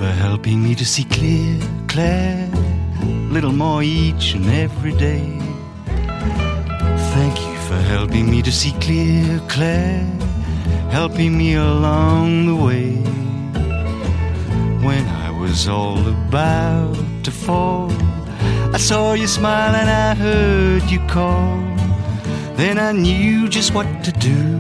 for helping me to see clear, Claire, little more each and every day. Thank you for helping me to see clear, Claire, helping me along the way. When I was all about to fall, I saw you smile and I heard you call. Then I knew just what to do.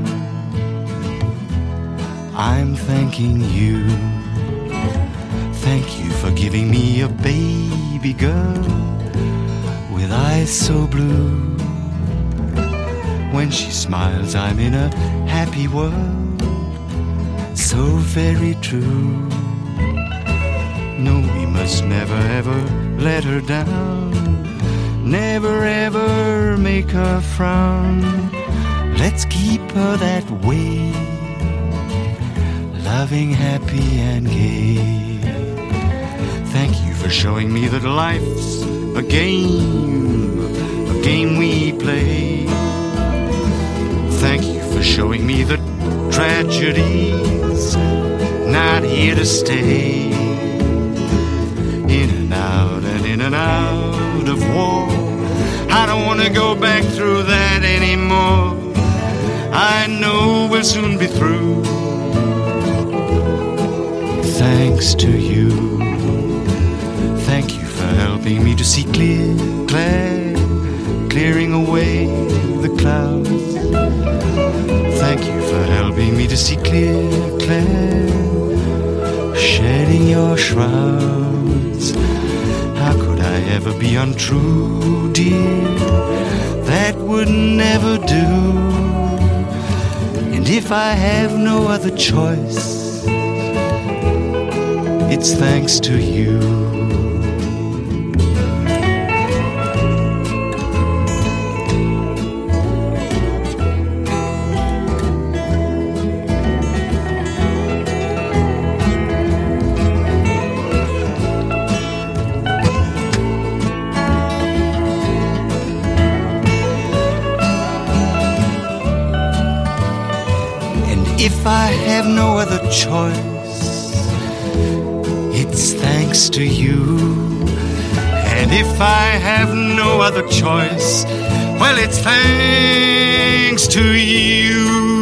I'm thanking you. Thank you for giving me a baby girl with eyes so blue. When she smiles, I'm in a happy world, so very true. No, we must never ever let her down, never ever make her frown. Let's keep her that way, loving, happy and gay. Thank you for showing me that life's a game we play. Thank you for showing me that tragedy's not here to stay. In and out of war, I don't want to go back through that anymore. I know we'll soon be through, thanks to you. Thank you for helping me to see clear, Claire, clearing away the clouds. Thank you for helping me to see clear, Claire, shedding your shrouds. How could I ever be untrue, dear? That would never do. And if I have no other choice, it's thanks to you. If I have no other choice, it's thanks to you. And if I have no other choice, well, it's thanks to you.